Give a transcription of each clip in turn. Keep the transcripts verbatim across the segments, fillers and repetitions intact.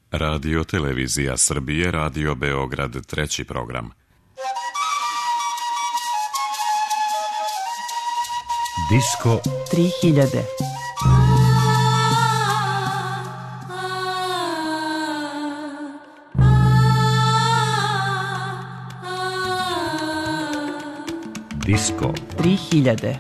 Radio Televizija Srbije, Radio Beograd, treći program. Disko tri hiljade. Disko tri hiljade.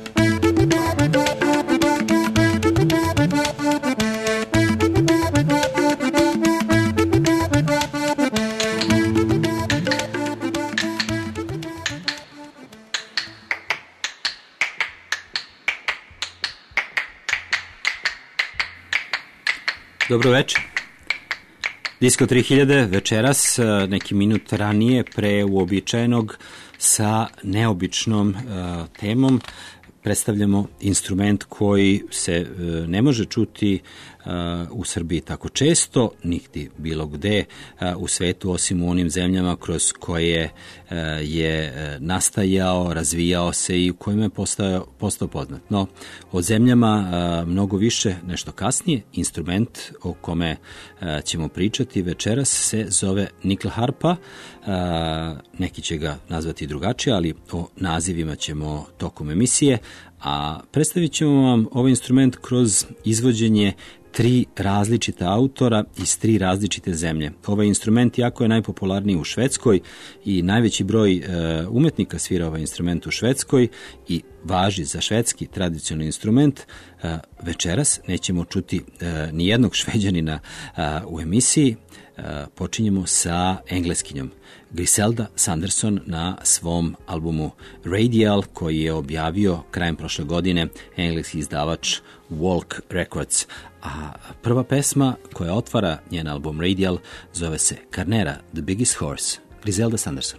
Dobro večer. Disko tri hiljade večeras, neki minut ranije pre uobičajenog, sa neobičnom uh, temom. Predstavljamo instrument koji se uh, ne može čuti uh, u Srbiji tako često, nigdje bilo gde uh, u svetu, osim u onim zemljama kroz koje uh, je uh, nastajao, razvijao se i u kojima je postao, postao poznat. No, o zemljama uh, mnogo više nešto kasnije. Instrument o kome uh, ćemo pričati večeras se zove nikl-harpa. Uh, neki će ga nazvati drugačije, ali o nazivima ćemo tokom emisije. A predstavit ćemo vam ovaj instrument kroz izvođenje tri različita autora iz tri različite zemlje. Ovaj instrument jako je najpopularniji u Švedskoj i najveći broj e, umetnika svira ovaj instrument u Švedskoj i važi za švedski tradicionalni instrument. E, večeras nećemo čuti e, ni jednog Šveđanina e, u emisiji. E, počinjemo sa engleskinjom. Griselda Sanderson na svom albumu Radial, koji je objavio krajem prošle godine engleski izdavač Walk Records. A prva pesma koja otvara njen album Radial zove se Carnera, The Biggest Horse. Griselda Sanderson.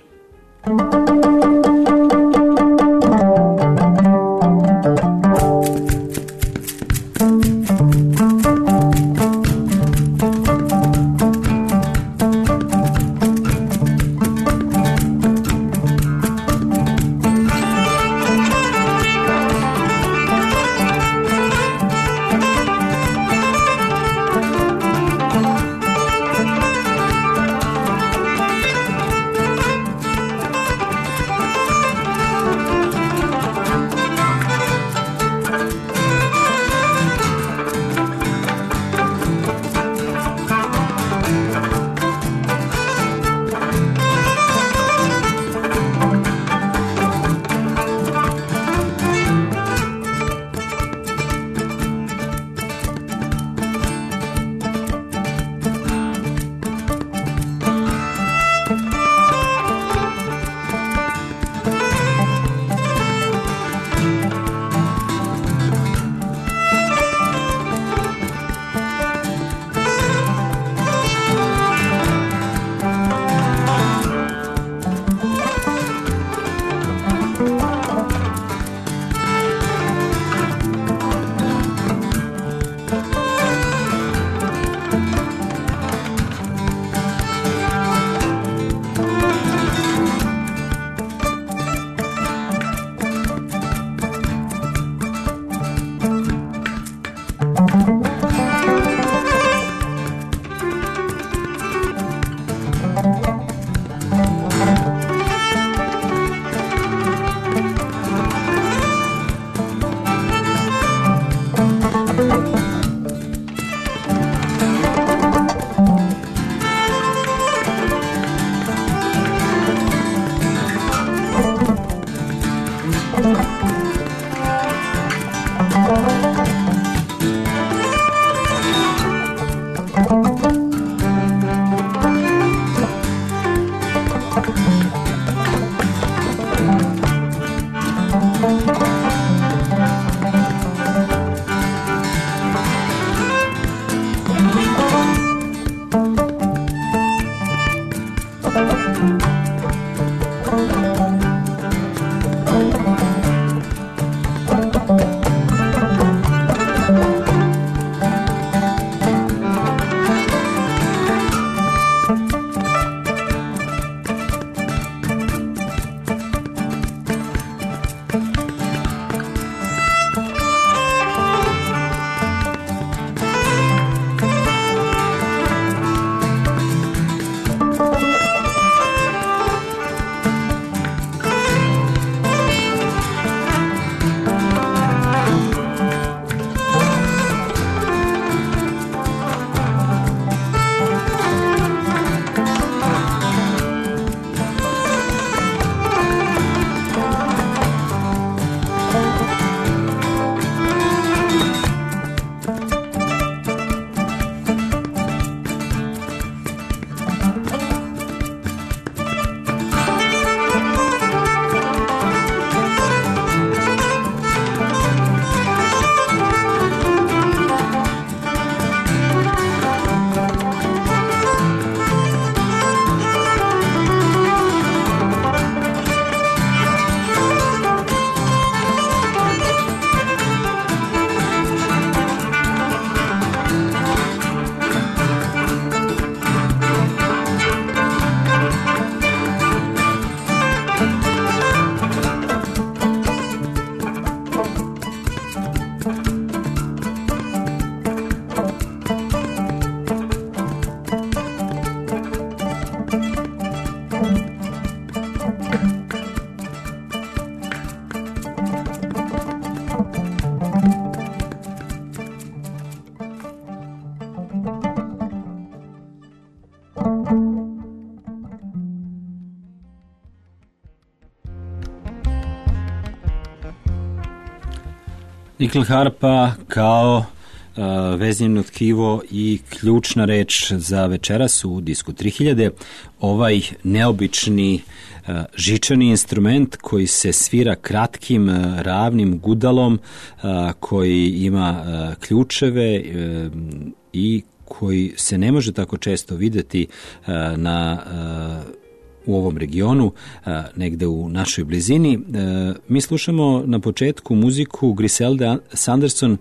Nickel harpa kao uh, vezivno tkivo i ključna reč za večeras u Disku tri hiljade. Ovaj neobični uh, žičani instrument koji se svira kratkim, uh, ravnim gudalom, uh, koji ima uh, ključeve uh, i koji se ne može tako često videti uh, na uh, u ovom regionu, negde u našoj blizini. Mi slušamo na početku muziku Griselde Sanderson,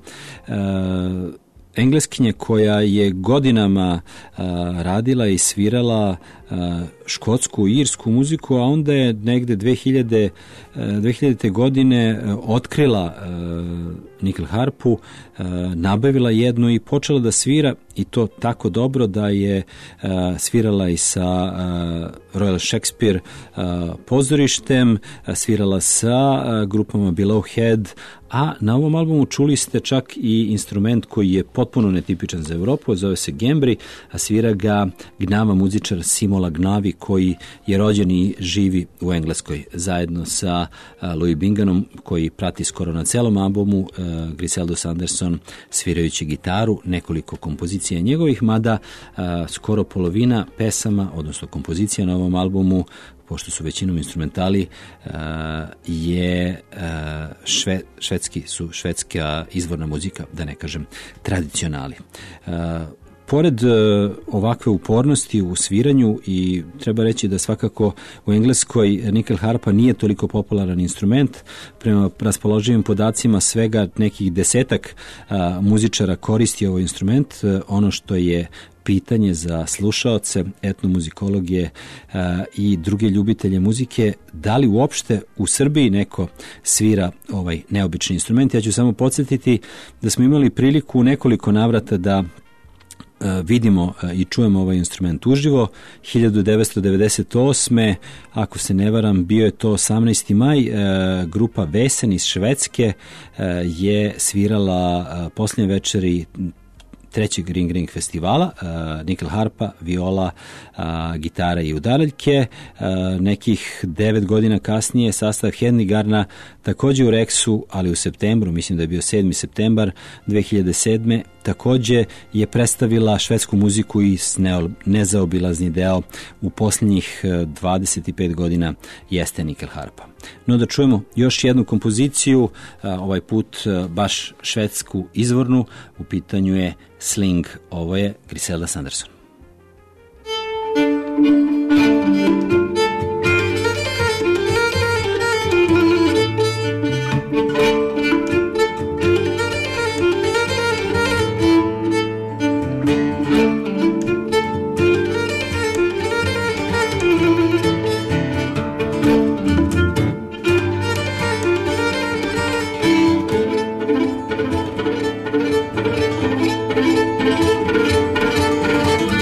engleskinje koja je godinama radila i svirala škotsku i irsku muziku, a onda je negde dve hiljadite. godine otkrila Nickel harpu, nabavila jednu i počela da svira, i to tako dobro da je svirala i sa Royal Shakespeare pozorištem, svirala sa grupama Below Head, a na ovom albumu čuli ste čak i instrument koji je potpuno netipičan za Evropu, zove se gembri, a svira ga gnava muzičar Simola Gnavi, koji je rođen i živi u Engleskoj, zajedno sa Louis Binghanom, koji prati skoro na celom albumu Griseldu Sanderson svirajući gitaru, nekoliko kompozicija njegovih, mada skoro polovina pesama, odnosno kompozicija na ovom albumu, pošto su većinom instrumentali, je šve, švedski, su švedska izvorna muzika, da ne kažem tradicionali. Pored ovakve upornosti u sviranju, i treba reći da svakako u Engleskoj Nickel harpa nije toliko popularan instrument, prema raspoloživim podacima svega nekih desetak a, muzičara koristi ovaj instrument. Ono što je pitanje za slušaoce etnomuzikologije a, i druge ljubitelje muzike, da li uopšte u Srbiji neko svira ovaj neobični instrument. Ja ću samo podsjetiti da smo imali priliku u nekoliko navrata da vidimo i čujemo ovaj instrument uživo. hiljadu devetsto devedeset osme. ako se ne varam, bio je to osamnaesti maj, grupa Vesen iz Švedske je svirala posljednje večeri trećeg Ring Ring festivala, uh, Nickel harpa, viola, uh, gitara i udaraljke. Uh, nekih devet godina kasnije sastav Hednigarna, takođe u Reksu, ali u septembru, mislim da je bio sedmi septembar dve hiljade sedme. takođe je predstavila švedsku muziku i nezaobilazni deo u posljednjih dvadeset pet godina jeste Nickel harpa. No da čujemo još jednu kompoziciju, ovaj put baš švedsku izvornu, u pitanju je Sling, ovo je Griselda Sanderson. Thank you.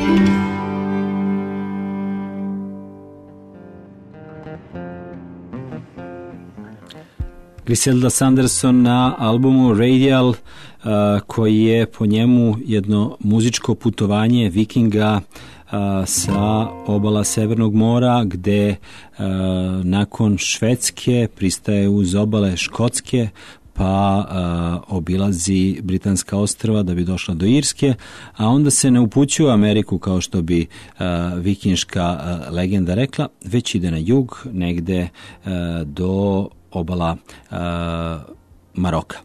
Griselda Sanderson na albumu Radial, uh, koji je po njemu jedno muzičko putovanje vikinga uh, sa obala Severnog mora, gde uh, nakon Švedske pristaje uz obale Škotske, pa uh, obilazi Britanska ostrva da bi došla do Irske, a onda se ne upućuje u Ameriku kao što bi uh, vikinška uh, legenda rekla, već ide na jug, negde uh, do obala uh, Maroka.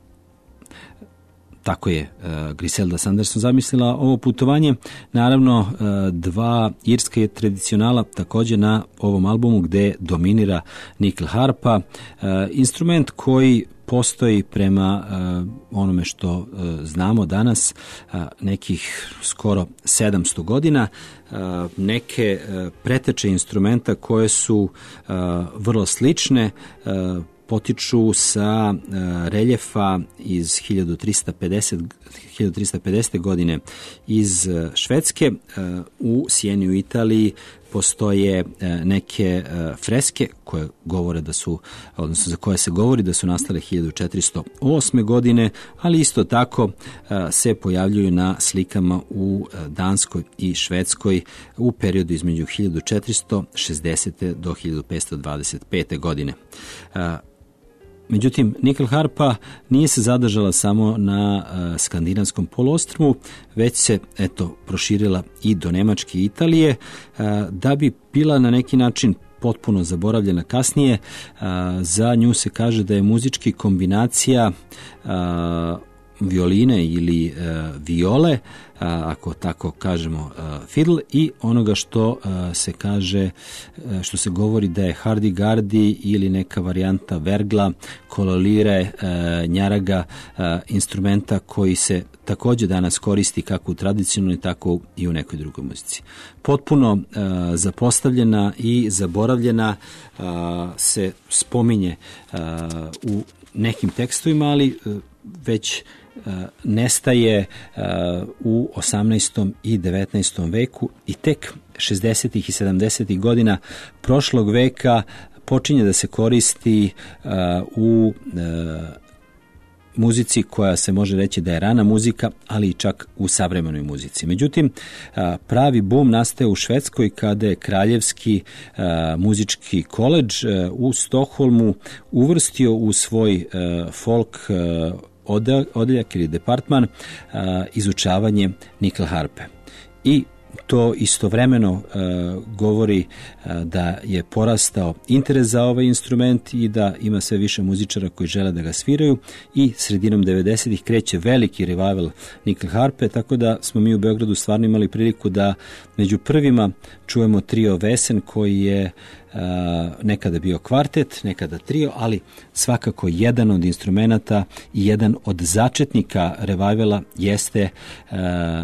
Tako je uh, Griselda Sanderson zamislila ovo putovanje. Naravno, uh, dva irska je tradicionala također na ovom albumu gde dominira nikl harpa, uh, instrument koji postoji prema uh, onome što uh, znamo danas uh, nekih skoro sedamsto godina. Uh, neke uh, preteče instrumenta koje su uh, vrlo slične, uh, potiču sa uh, reljefa iz hiljadu trista pedesete godine iz uh, Švedske. Uh, u Sijeni u Italiji postoje uh, neke uh, freske koje govore da su, odnosno za koje se govori da su nastale hiljadu četiristo osme godine, ali isto tako uh, se pojavljuju na slikama u uh, Danskoj i Švedskoj u periodu između hiljadu četiristo šezdesete do hiljadu petsto dvadeset pete godine. Uh, Međutim, nikl harpa nije se zadržala samo na uh, skandinavskom poluostrvu, već se eto proširila i do Nemačke i Italije, uh, da bi bila na neki način potpuno zaboravljena kasnije. Uh, za nju se kaže da je muzički kombinacija uh, violine ili uh, viole, uh, ako tako kažemo uh, fiddle, i onoga što uh, se kaže, uh, što se govori da je hardy-gardy ili neka varijanta vergla, kololire, uh, njaraga, uh, instrumenta koji se također danas koristi kako u tradicionalnoj, tako i u nekoj drugoj muzici. Potpuno uh, zapostavljena i zaboravljena uh, se spominje uh, u nekim tekstovima, ali uh, već Uh, nestaje uh, u osamnaestom i devetnaestom veku i tek šezdesetih i sedamdesetih godina prošlog veka počinje da se koristi uh, u uh, muzici koja se može reći da je rana muzika, ali i čak u savremenoj muzici. Međutim, pravi bum nastaje u Švedskoj kada je Kraljevski muzički koledž u Stokholmu uvrstio u svoj folk odeljak ili departman izučavanje nikl harpe. I to istovremeno uh, govori uh, da je porastao interes za ovaj instrument i da ima sve više muzičara koji žele da ga sviraju, i sredinom devedesetih kreće veliki revival nikl harpe, tako da smo mi u Beogradu stvarno imali priliku da među prvima čujemo trio Vesen, koji je uh, nekada bio kvartet, nekada trio, ali svakako jedan od instrumenata i jedan od začetnika revivala jeste uh,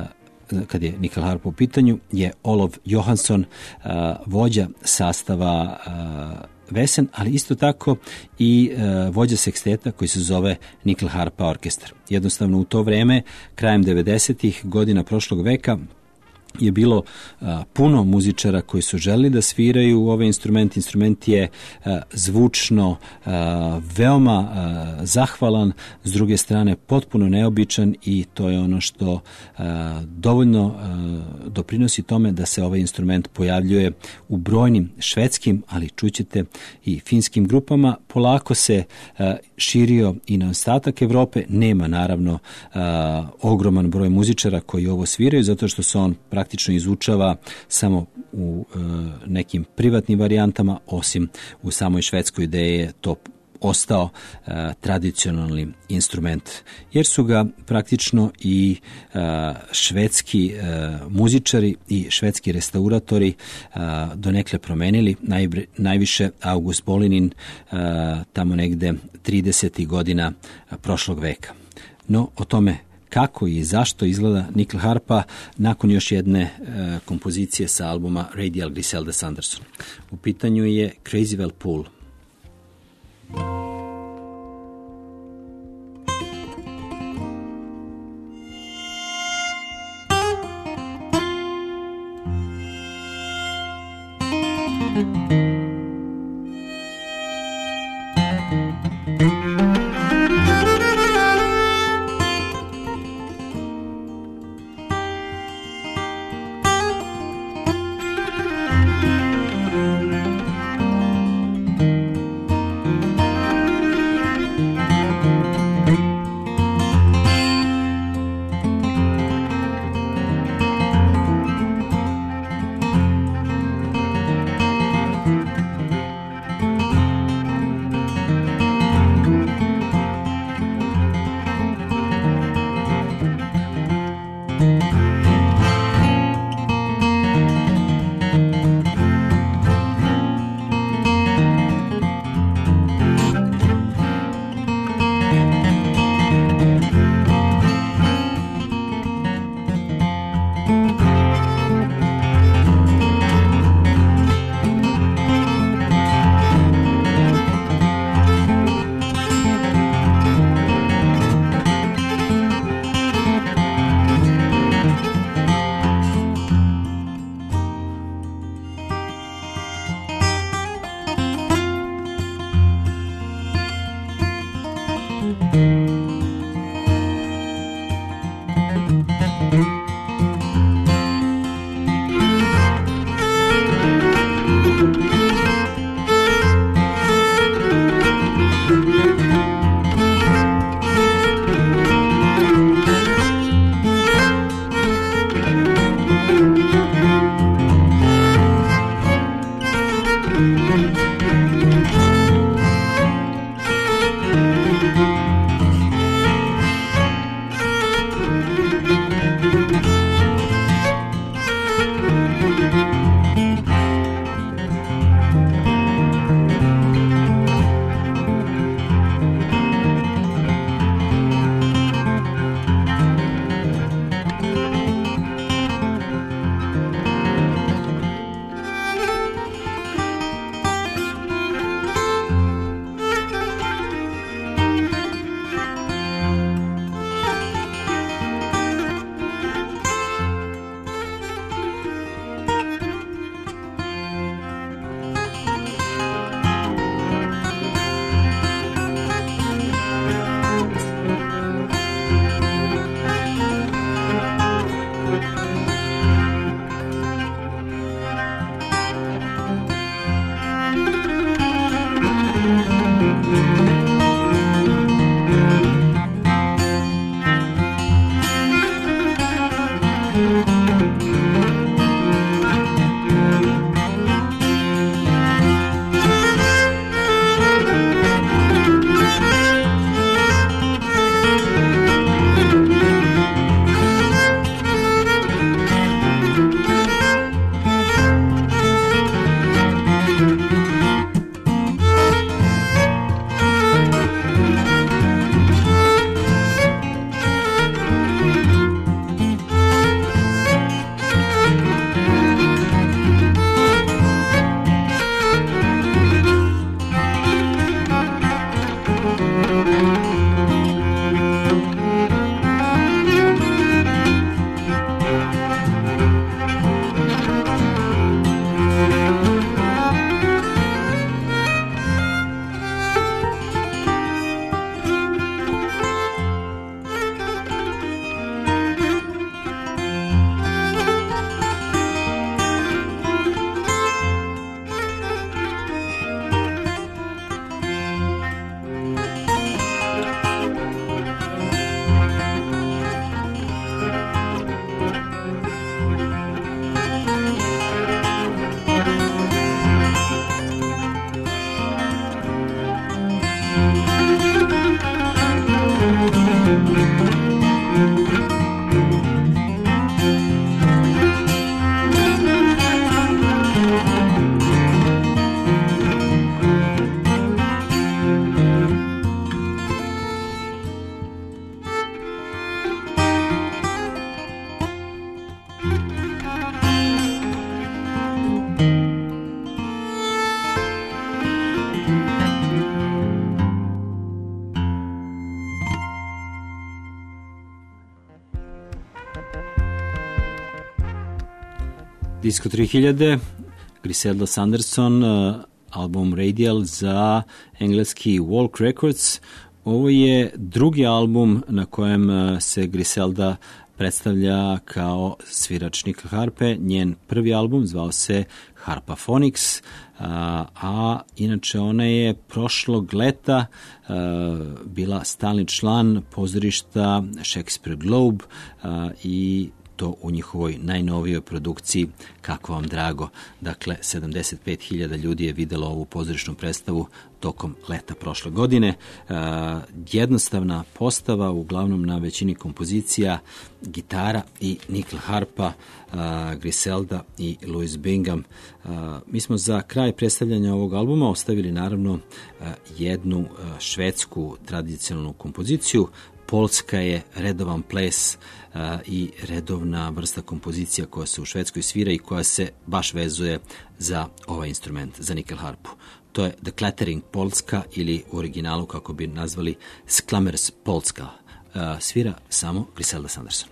kad je nikl harpa u pitanju, je Olof Johansson, uh, vođa sastava uh, Vesen, ali isto tako i uh, vođa seksteta koji se zove Nikl harpa orkestar. Jednostavno u to vreme, krajem devedesetih godina prošlog veka, je bilo a, puno muzičara koji su želeli da sviraju ovaj instrument. Instrument je a, zvučno a, veoma a, zahvalan, s druge strane potpuno neobičan, i to je ono što a, dovoljno a, doprinosi tome da se ovaj instrument pojavljuje u brojnim švedskim, ali čućete i finskim grupama. Polako se a, širio i na ostatak Evrope. Nema naravno a, ogroman broj muzičara koji ovo sviraju, zato što se on praktično izučava samo u e, nekim privatnim varijantama, osim u samoj Švedskoj gde je to ostao e, tradicionalni instrument, jer su ga praktično i e, švedski e, muzičari i švedski restauratori e, donekle promenili, najbre, najviše August Bolinin e, tamo negde tridesetih godina prošlog veka. No, o tome kako i zašto izgleda nikl harpa nakon još jedne e, kompozicije sa albuma Radial Griselda Sanderson. U pitanju je Crazyville Pool. Disko tri hiljade, Griselda Sanderson, album Radial za engleski Walk Records. Ovo je drugi album na kojem se Griselda predstavlja kao svirač Nickel harpe. Njen prvi album zvao se Harpaphonics, a, a inače ona je prošlog leta a, bila stalni član pozorišta Shakespeare Globe a, i to u njihovoj najnovijoj produkciji Kako vam drago. Dakle, sedamdeset pet hiljada ljudi je videlo ovu pozorišnu predstavu tokom leta prošle godine. E, jednostavna postava, uglavnom na većini kompozicija, gitara i nickel harpa, e, Griselda i Louis Bingham. E, mi smo za kraj predstavljanja ovog albuma ostavili naravno e, jednu e, švedsku tradicionalnu kompoziciju. Polska je redovan ples a, i redovna vrsta kompozicija koja se u Švedskoj svira i koja se baš vezuje za ovaj instrument, za nickel harpu. To je The Clattering Polska ili u originalu, kako bi nazvali, Sklammers Polska. A, svira samo Griselda Sanderson.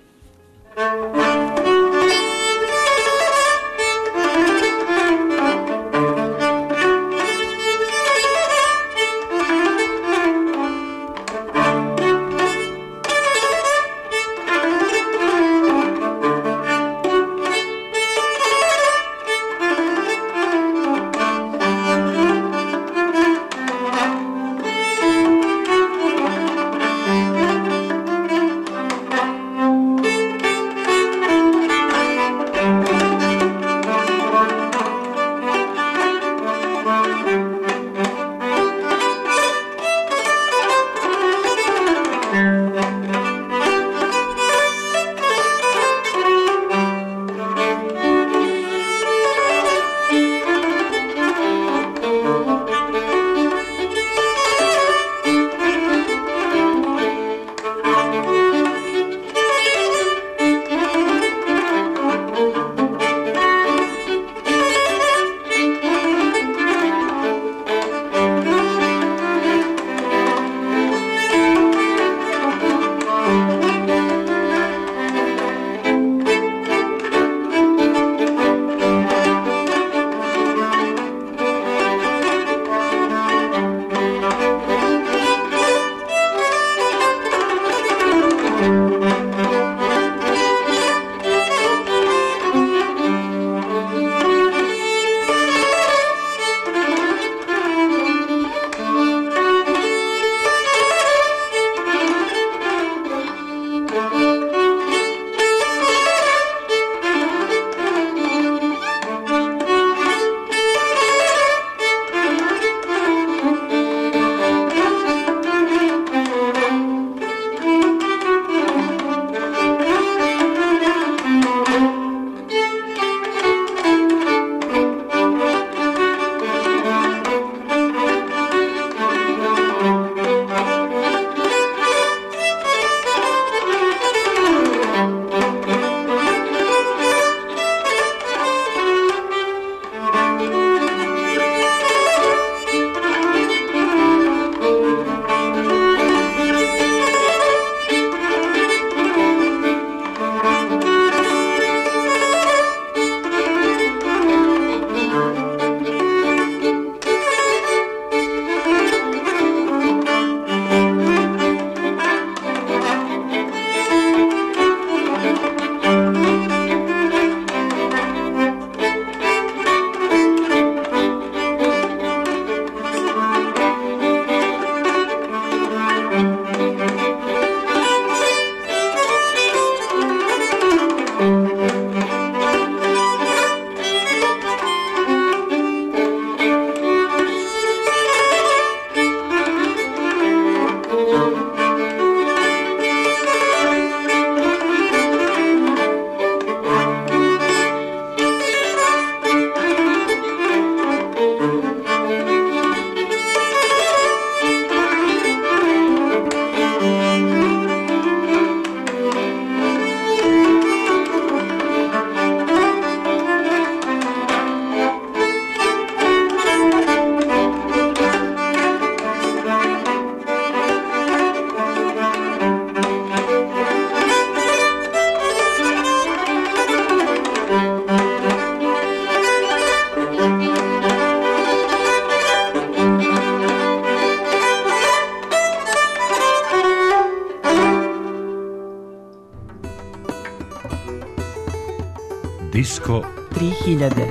Disko tri hiljade.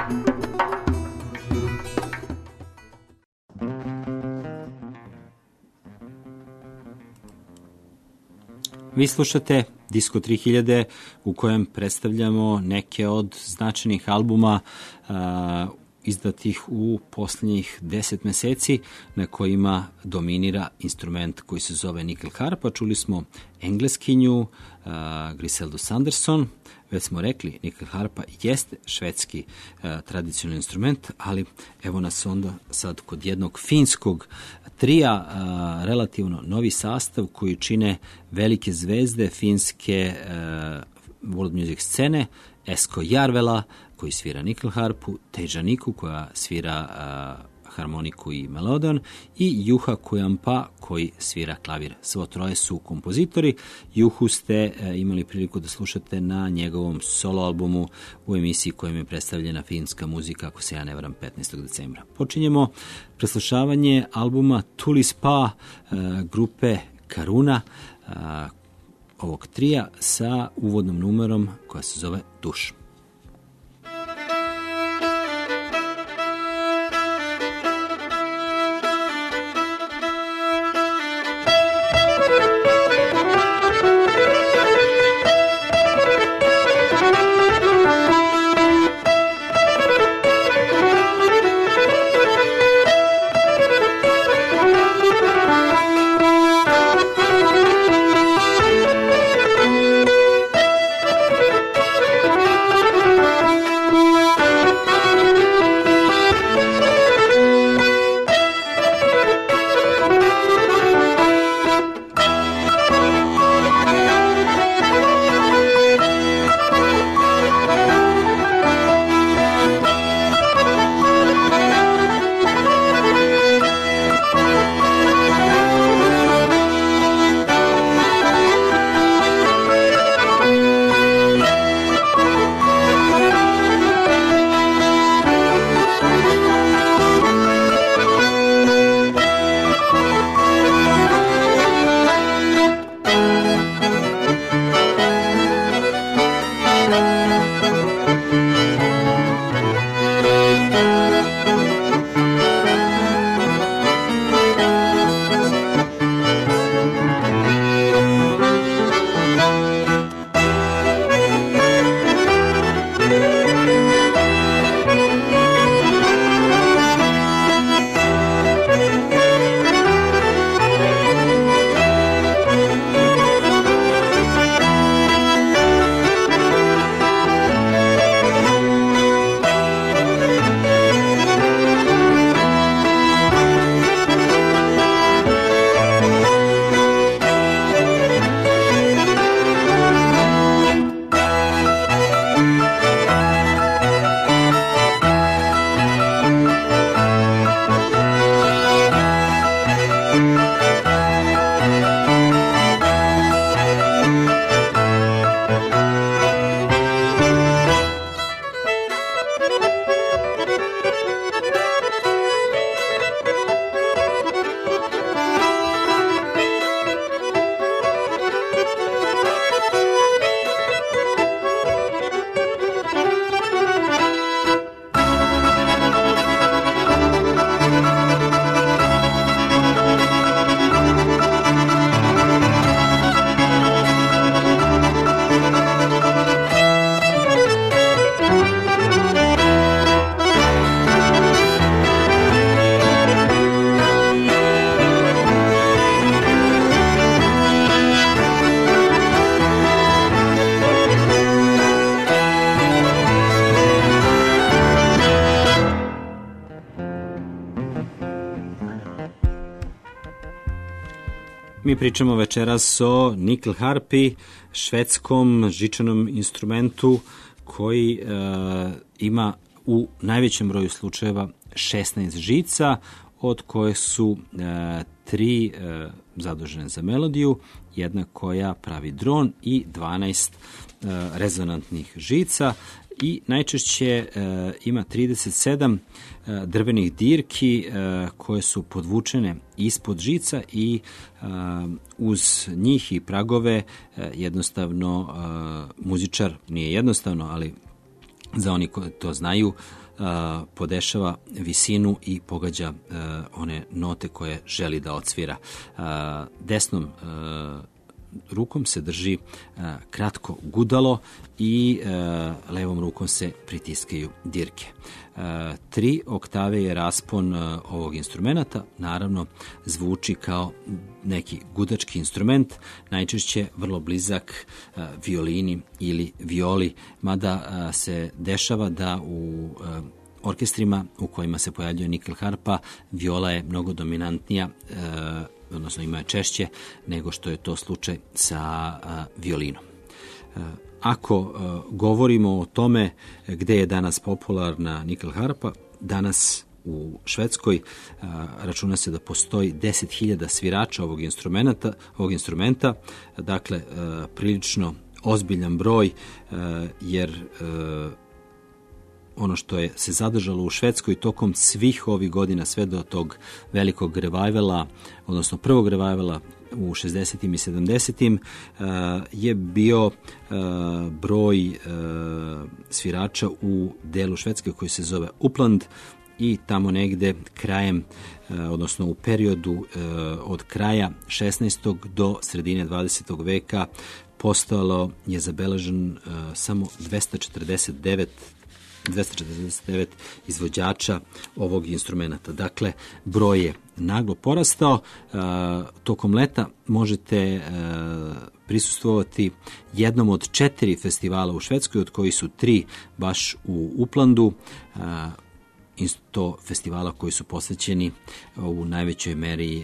Vi slušate Disko tri hiljade u kojem predstavljamo neke od značajnih albuma a, izdatih u posljednjih deset meseci na kojima dominira instrument koji se zove nickel harpa. Čuli smo engleskinju uh, Griseldu Sanderson. Već smo rekli, nickel harpa jeste švedski uh, tradicionalni instrument, ali evo nas onda sad kod jednog finskog trija, uh, relativno novi sastav koji čine velike zvezde finske uh, world music scene, Esko Jarvela, koji svira nickel harpu, Teja Niku, koja svira uh, harmoniku i melodion, i Juha Kujampa, koji svira klavir. Svo troje su kompozitori. Juhu ste uh, imali priliku da slušate na njegovom solo albumu u emisiji kojom je predstavljena finska muzika, ako se ja ne varam, petnaestog decembra. Počinjemo preslušavanje albuma Tulispa uh, grupe Karuna, uh, ovog trija, sa uvodnom numerom koja se zove Duš. Mi pričamo večeras o nickel harpi, švedskom žičanom instrumentu koji e, ima u najvećem broju slučajeva šesnaest žica, od koje su e, tri e, zadužene za melodiju, jedna koja pravi dron i dvanaest e, rezonantnih žica, i najčešće e, ima trideset sedam e, drvenih dirki e, koje su podvučene ispod žica i e, uz njih i pragove e, jednostavno e, muzičar, nije jednostavno, ali za oni koji to znaju, podešava visinu i pogađa one note koje želi da odsvira. Desnom rukom se drži kratko gudalo i levom rukom se pritiskaju dirke. Tri oktave je raspon ovog instrumenta, naravno zvuči kao neki gudački instrument, najčešće vrlo blizak violini ili violi, mada se dešava da u orkestrima u kojima se pojavljuje nikl harpa, viola je mnogo dominantnija, odnosno ima je češće nego što je to slučaj sa violinom. Ako govorimo o tome gde je danas popularna nikl harpa, danas u Švedskoj računa se da postoji deset hiljada svirača ovog instrumenta, ovog instrumenta, dakle prilično ozbiljan broj, jer ono što je se zadržalo u Švedskoj tokom svih ovih godina, sve do tog velikog revivala, odnosno prvog revivala u šezdesetim i sedamdesetim, je bio broj svirača u delu Švedske koji se zove Uppland, i tamo negde krajem, odnosno u periodu od kraja šesnaestog do sredine dvadesetog veka postojalo je zabeležen samo dvesta četrdeset devet izvođača ovog instrumenta. Dakle, broj je naglo porastao. Tokom leta možete prisustvovati jednom od četiri festivala u Švedskoj, od koji su tri baš u Upplandu, isto festivala koji su posvećeni u najvećoj meri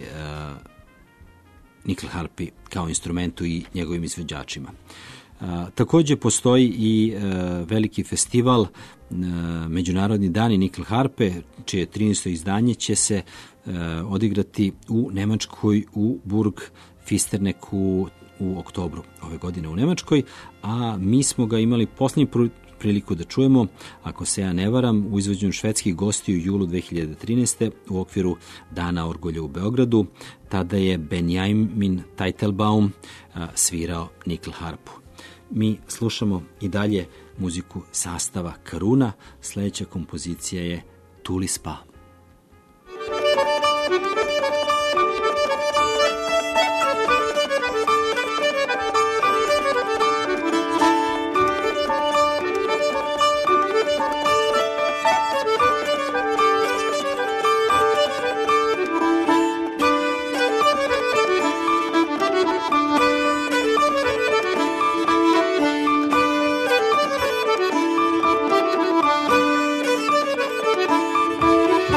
nikl harpi kao instrumentu i njegovim izvođačima. Također postoji i veliki festival Međunarodni dani nikl harpe, čije trinaesto izdanje će se odigrati u Nemačkoj u Burg Fisterneku u oktobru ove godine u Nemačkoj, a mi smo ga imali posljednji priliku da čujemo, ako se ja ne varam, u izvođenju švedskih gostiju u julu dve hiljade trinaeste. u okviru Dana orgulja u Beogradu. Tada je Benjamin Teitelbaum svirao nikl harpu. Mi slušamo i dalje muziku sastava Karuna. Sljedeća kompozicija je Tulispa. Thank you.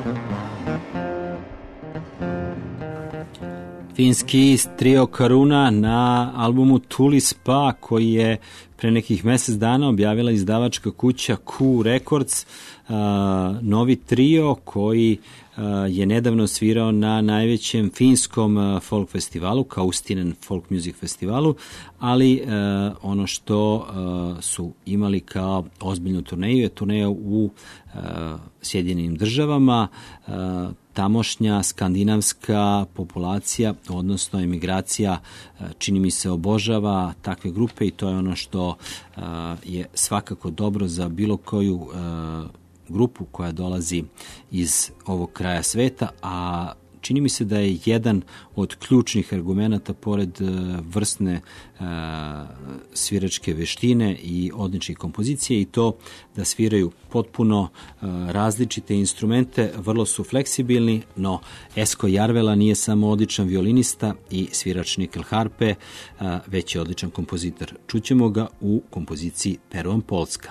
Finski trio Karuna na albumu Tuli Spa, koji je pre nekih mesec dana objavila izdavačka kuća Q Records, uh, novi trio koji uh, je nedavno svirao na najvećem finskom uh, folk festivalu, Kaustinen Folk Music Festivalu, ali uh, ono što uh, su imali kao ozbiljnu turneju je turneja u uh, Sjedinjenim državama. Uh, tamošnja skandinavska populacija, odnosno emigracija, čini mi se obožava takve grupe i to je ono što je svakako dobro za bilo koju grupu koja dolazi iz ovog kraja sveta, a čini mi se da je jedan od ključnih argumenata pored vrsne uh, sviračke veštine i odlične kompozicije i to da sviraju potpuno uh, različite instrumente, vrlo su fleksibilni, no Esko Jarvela nije samo odličan violinista i svirač nikel harpe, uh, već je odličan kompozitor. Čućemo ga u kompoziciji Peruan Polska.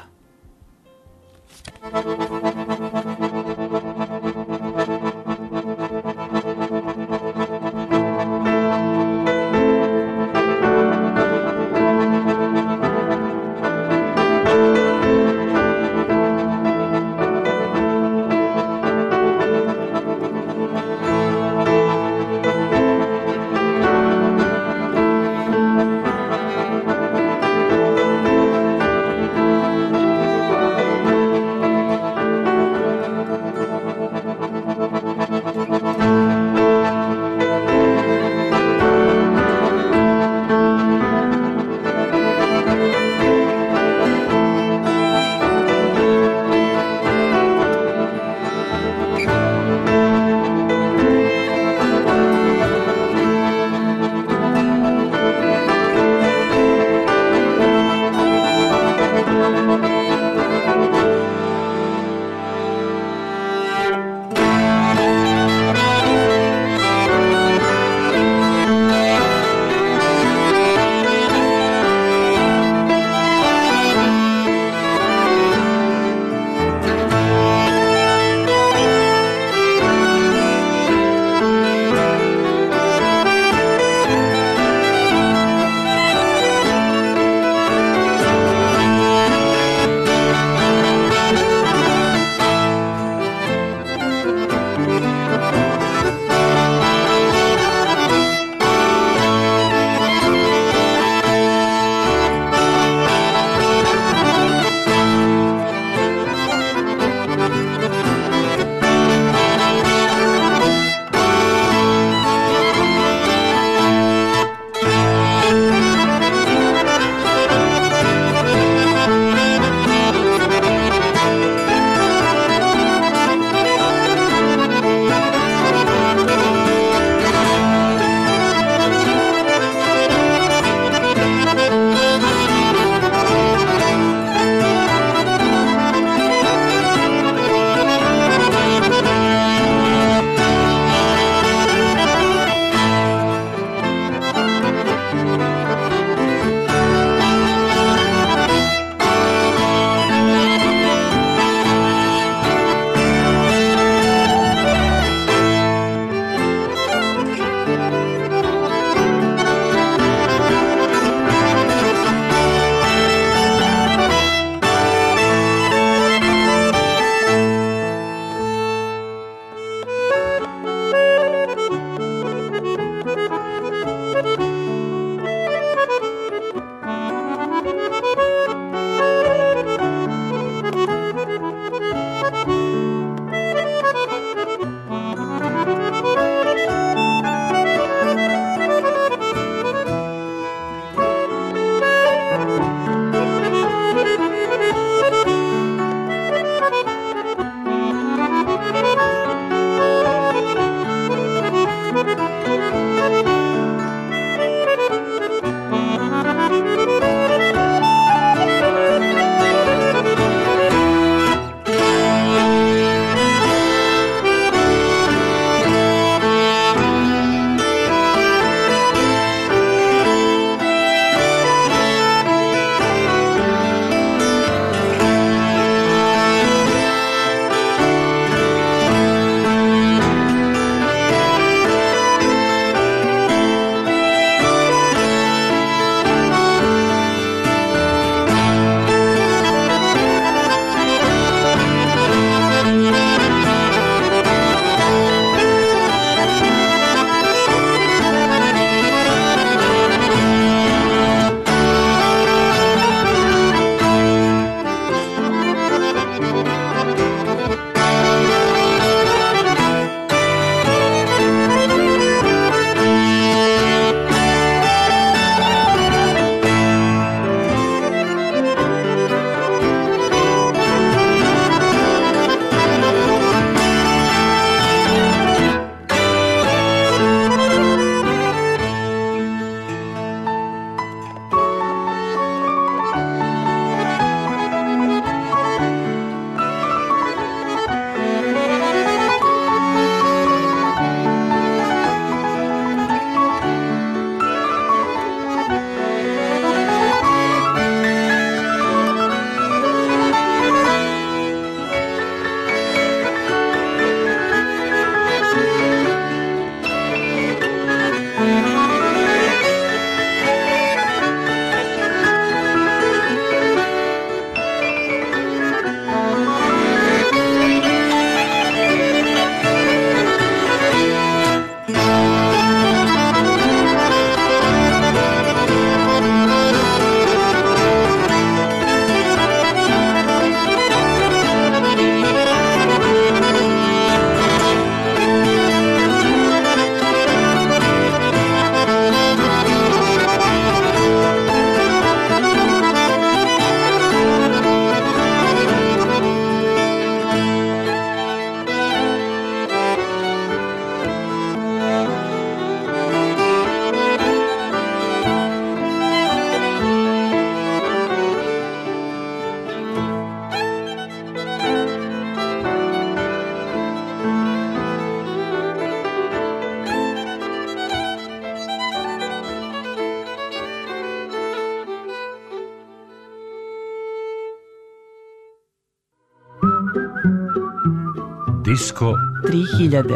Disko tri hiljade.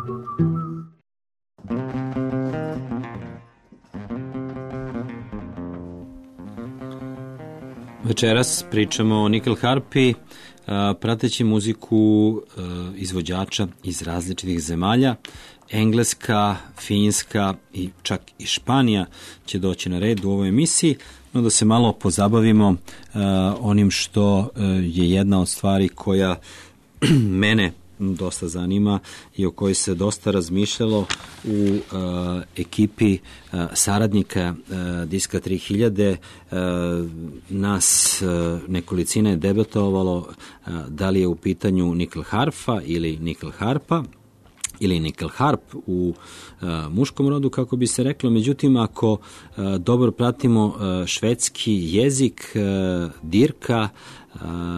Večeras pričamo o Nickel harpi, prateći muziku izvođača iz različitih zemalja. Engleska, Finska i čak i Španija će doći na red u ovoj emisiji, no da se malo pozabavimo uh, onim što uh, je jedna od stvari koja mene dosta zanima i o kojoj se dosta razmišljalo u uh, ekipi uh, saradnika uh, Diska tri hiljade. Uh, nas uh, nekolicina je debatovalo uh, da li je u pitanju Nickel harfa ili Nickel harpa ili Nickel harp u uh, muškom rodu, kako bi se reklo. Međutim, ako uh, dobro pratimo uh, švedski jezik, uh, dirka uh,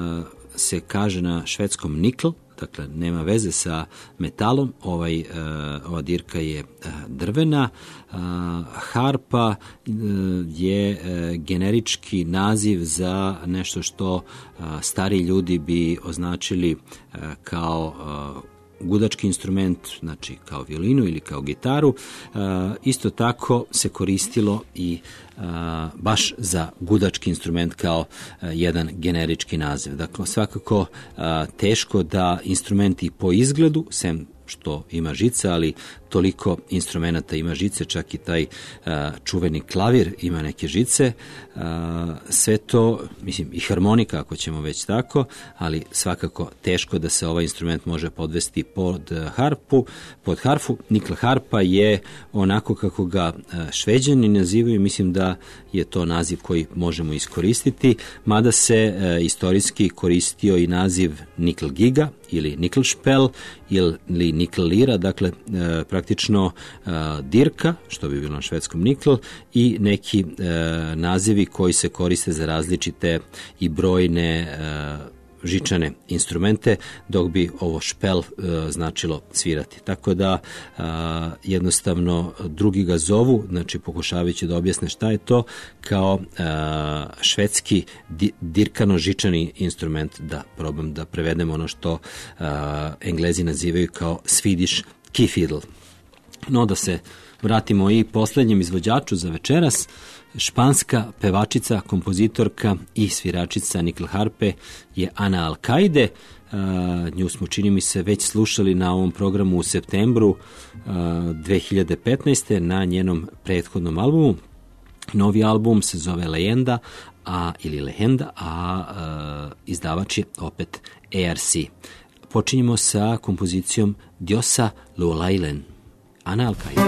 se kaže na švedskom nikl, dakle nema veze sa metalom, ovaj, uh, ova dirka je uh, drvena. Uh, harpa uh, je uh, generički naziv za nešto što uh, stari ljudi bi označili uh, kao uh, gudački instrument, znači kao violinu ili kao gitaru. E, isto tako se koristilo i e, baš za gudački instrument kao e, jedan generički naziv. Dakle, svakako e, teško da instrumenti po izgledu, sem što ima žice, ali toliko instrumenta ima žice, čak i taj uh, čuveni klavir ima neke žice, uh, sve to, mislim, i harmonika ako ćemo već tako, ali svakako teško da se ovaj instrument može podvesti pod harpu, pod harfu. Nickel harpa je onako kako ga uh, Šveđani nazivaju, mislim da je to naziv koji možemo iskoristiti, mada se uh, istorijski koristio i naziv Nickel giga ili Nickel špel ili Nickel lira, dakle uh, praktično uh, dirka, što bi bilo na švedskom nikl, i neki uh, nazivi koji se koriste za različite i brojne uh, žičane instrumente, dok bi ovo špel uh, značilo svirati. Tako da uh, jednostavno drugi ga zovu, znači pokušavajući da objasne šta je to, kao uh, švedski di- dirkano-žičani instrument, da probam da prevedemo ono što uh, Englezi nazivaju kao Swedish key fiddle. No, da se vratimo i poslednjem izvođaču za večeras. Španska pevačica, kompozitorka i sviračica Nickel harpe je Ana Alcaide. Uh, nju smo, čini mi se, već slušali na ovom programu u septembru uh, dve hiljade petnaeste. na njenom prethodnom albumu. Novi album se zove Leyenda, a, ili Lehenda, a uh, izdavač je opet A R C. Počinjemo sa kompozicijom Diosa Luolailen. Ana Alcaide.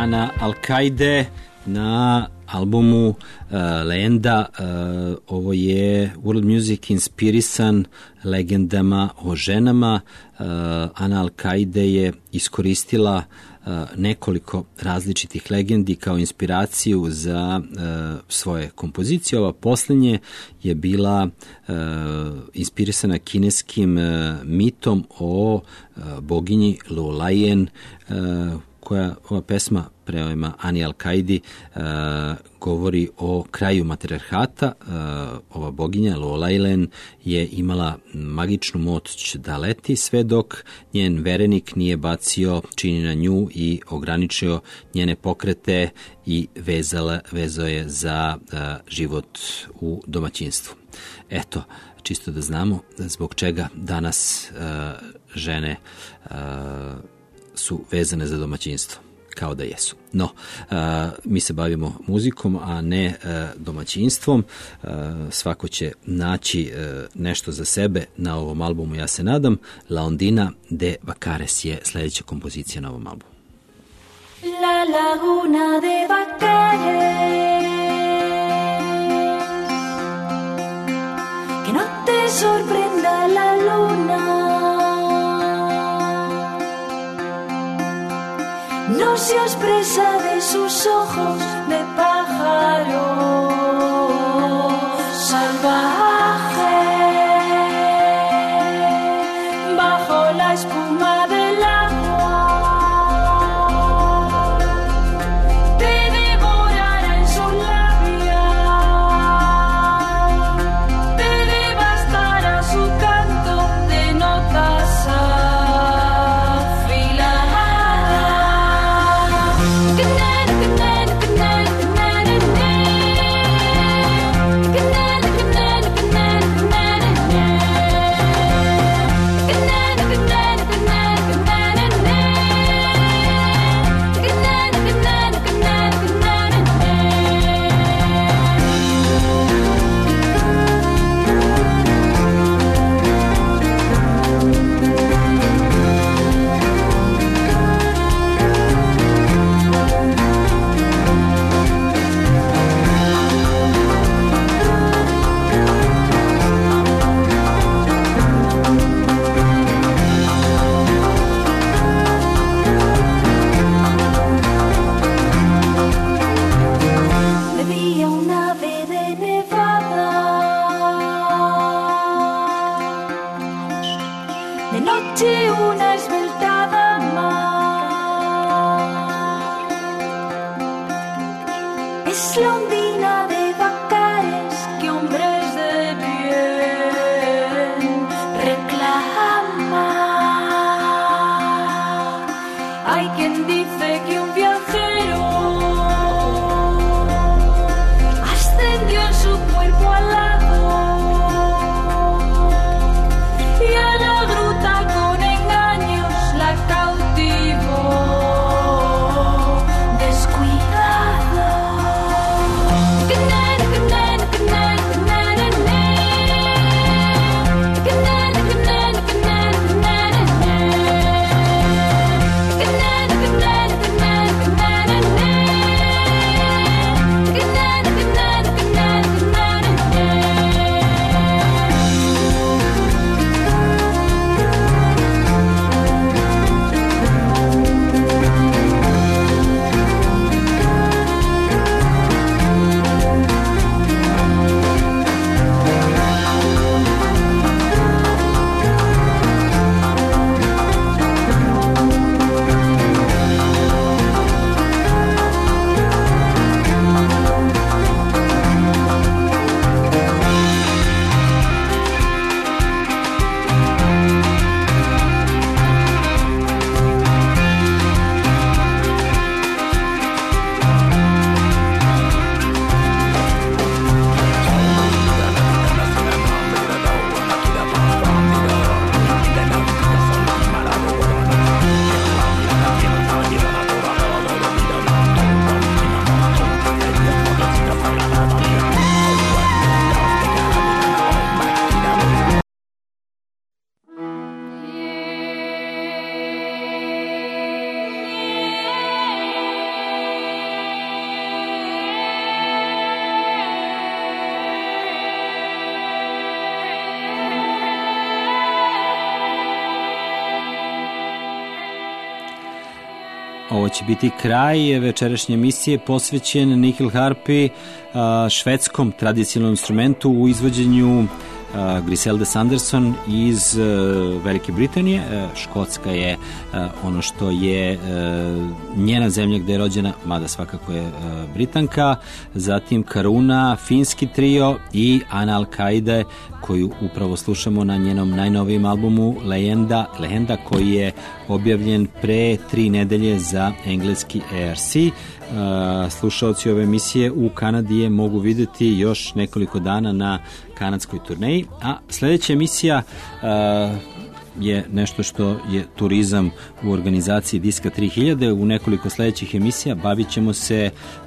Ana Al-Kaide na albumu uh, Lenda. Uh, ovo je world music inspirisan legendama o ženama. Uh, Ana Al-Kaide je iskoristila uh, nekoliko različitih legendi kao inspiraciju za uh, svoje kompozicije. Ova posljednje je bila uh, inspirisana kineskim uh, mitom o uh, boginji Luolayen, uh, koja ova pesma prema Ani Al-Kaidi uh, govori o kraju matrijarhata. Uh, ova boginja Luolayen je imala magičnu moć da leti sve dok njen verenik nije bacio čini na nju i ograničio njene pokrete i vezala, vezao je za uh, život u domaćinstvu. Eto, čisto da znamo zbog čega danas uh, žene uh, su vezane za domaćinstvo, kao da jesu. No, uh, mi se bavimo muzikom, a ne uh, domaćinstvom. Uh, svako će naći uh, nešto za sebe na ovom albumu, ja se nadam. La Ondina de Vacares je sljedeća kompozicija na ovom albumu. La laguna de Vacares, que no te sorprenda la luna, no seas presa de sus ojos de pájaro salvaje, bajo la espuma del agua te devorará en su labia, te devastará su canto de notas Ovo će biti kraj večerašnje emisije posvećen Nickel harpi, švedskom tradicionalnom instrumentu u izvođenju Griselda Sanderson iz Velike Britanije. Škotska je ono što je njena zemlja gde je rođena, mada svakako je Britanka. Zatim Karuna, finski trio i Ana Al-Kaide, koju upravo slušamo na njenom najnovijem albumu Legenda, Legenda, koji je objavljen pre tri nedelje za engleski A R C. Slušaoci ove emisije u Kanadi je mogu videti još nekoliko dana na kanadskoj turneji, a sledeća emisija je nešto što je turizam u organizaciji Diska tri hiljade. U nekoliko sledećih emisija bavit ćemo se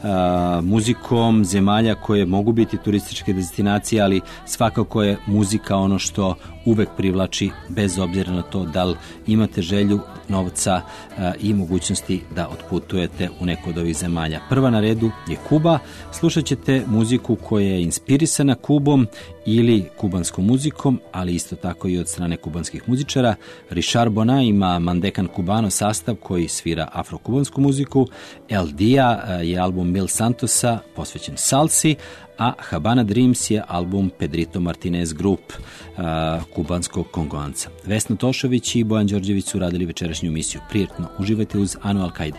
a, muzikom zemalja koje mogu biti turističke destinacije, ali svakako je muzika ono što uvek privlači, bez obzira na to da li imate želju, novca a, i mogućnosti da otputujete u neku od ovih zemalja. Prva na redu je Kuba. Slušat ćete muziku koja je inspirisana Kubom ili kubanskom muzikom, ali isto tako i od strane kubanskih muzičara. Richard Bona ima Mandekan Cubano sastav koji svira afrokubansku muziku. El Dia je album Mil Santosa posvećen salsi, a Habana Dreams je album Pedrito Martinez Group, uh, kubanskog kongoanca. Vesna Tošović i Bojan Đorđević su radili večerašnju emisiju. Prijetno uživajte uz Anu Al-Kaide.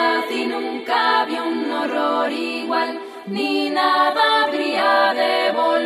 Nunca vi un horror igual, ni nada habría de volver.